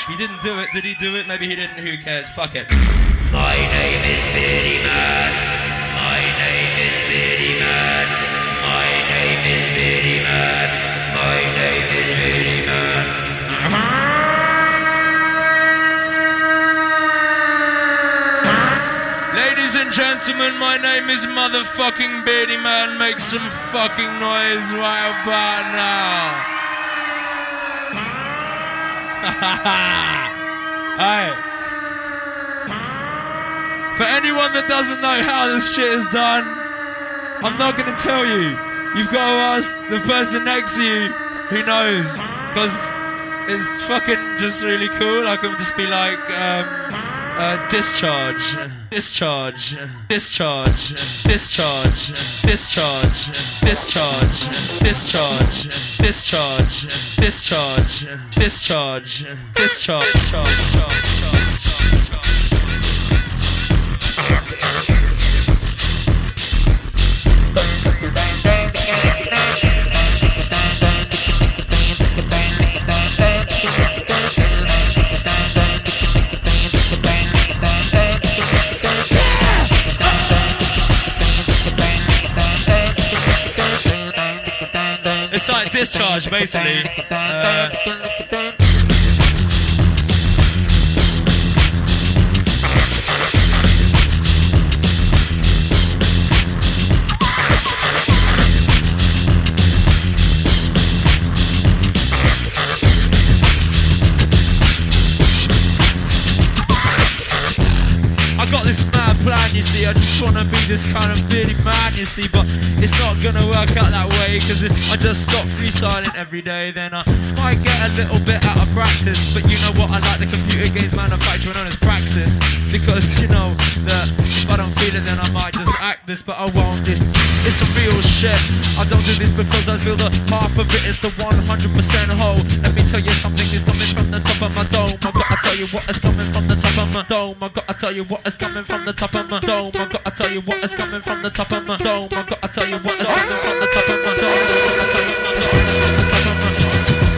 He didn't do it. Did he do it? Maybe he didn't. Who cares? Fuck it. My name is Beardy Man. My name is Beardy Man. My name is Beardy Man. My name is Beardy Man. Ladies and gentlemen, my name is motherfucking Beardy Man. Make some fucking noise right about now. Hey. For anyone that doesn't know how this shit is done, I'm not gonna tell you. You've got to ask the person next to you who knows. Because it's fucking just really cool. I can just be like, discharge, discharge, discharge, discharge, discharge, discharge, discharge, discharge, discharge, discharge, discharge. It's like discharge, basically. I got this mad plan, you see. I just wanna be this kind of beardy man, you see. But it's not gonna work out that way, cause if I just stop freestyling every day, then I might get a little bit out of practice. But you know what, I like the computer games manufacturer known as Praxis, because you know that if I don't feel it, then I might just act this. But I won't. It's some real shit. I don't do this because I feel that half of it is the 100% whole. Let me tell you something is coming from the top of my dome. I gotta tell you what is coming from the top of my dome. I gotta tell you what is coming from the top of my dome. I gotta tell you what is coming from the top of my dome. I gotta tell you what is coming from the top of my dome. I gotta tell you what is coming from the top of my dome.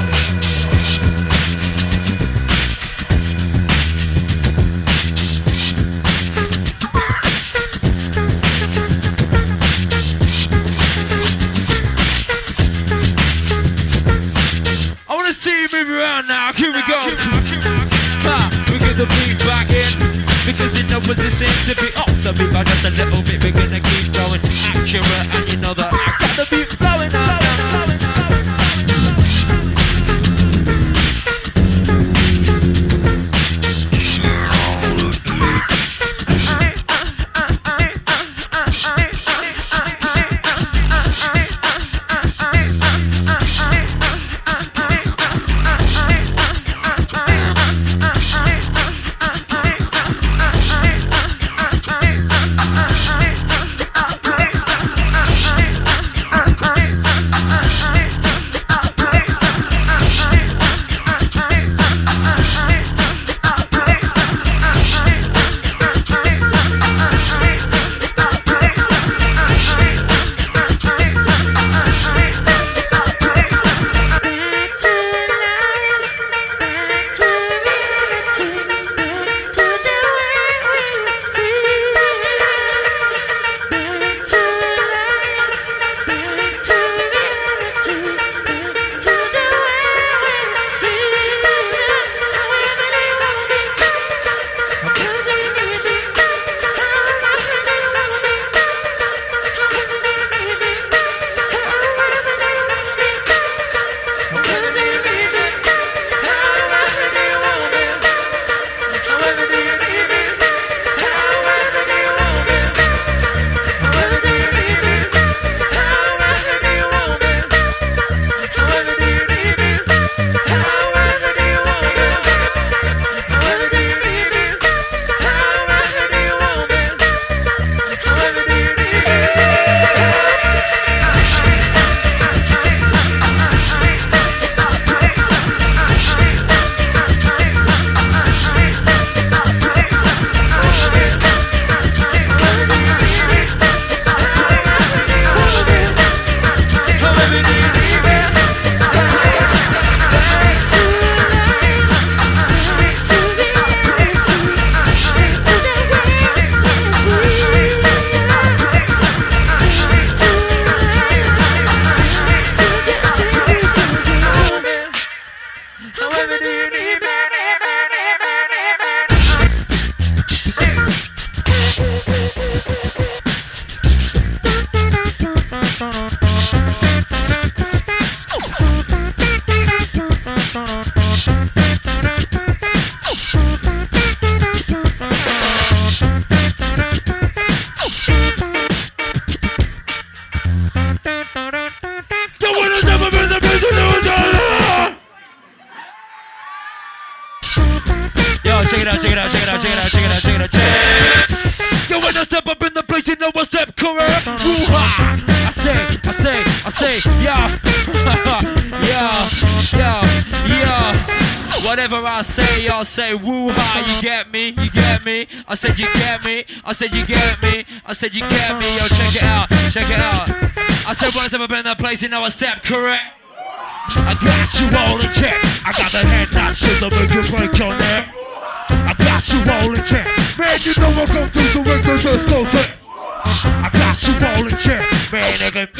I wanna see you move around now. Here we go. We get the beat back in. Because you know what this seems to be off the beat by just a little bit. We're gonna keep going accurate, and you know that I got the beat flowing now. baby, do you need me? Check it out, check it out, check it out, check it out, check it out, check it out, check it. Yo, when I step up in the place, you know I step correct. Woo-ha! I say, yeah, yeah. Whatever I say, y'all say woo-ha. You get me, you get me. I said you get me, I said you get me, I said you get me. Yo, check it out, check it out. I said when I step up in the place, you know I step correct. I got you all in check. I got the hand that shit to make you break your neck. I got you all in check. Man, you know what I'm gonna do, so we can just go to. I got you all in check. Man, I got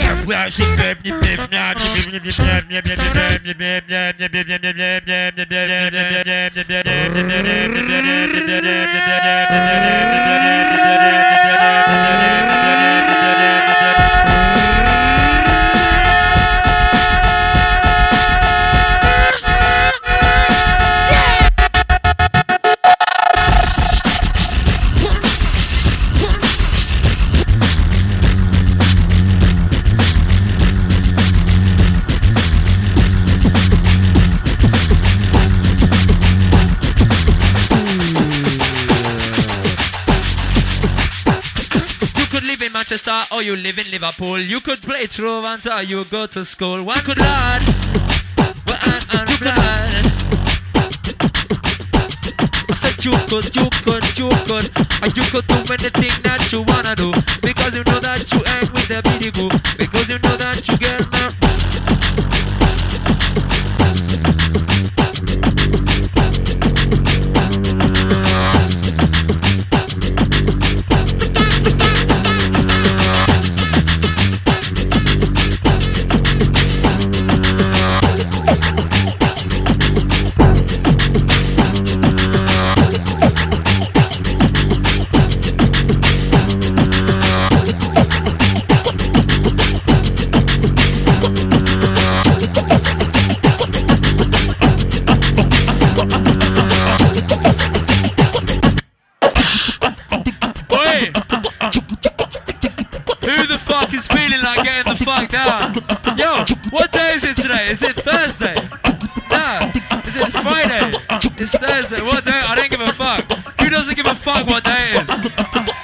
Manchester or you live in Liverpool. You could play Toronto, you go to school. One could learn, and blood. I said you could, and you could do anything that you wanna do. Because you know that you hang with the BD group. Because you know that you get now. Is it Thursday? No. Is it Friday? It's Thursday. What day? I don't give a fuck. Who doesn't give a fuck what day it is?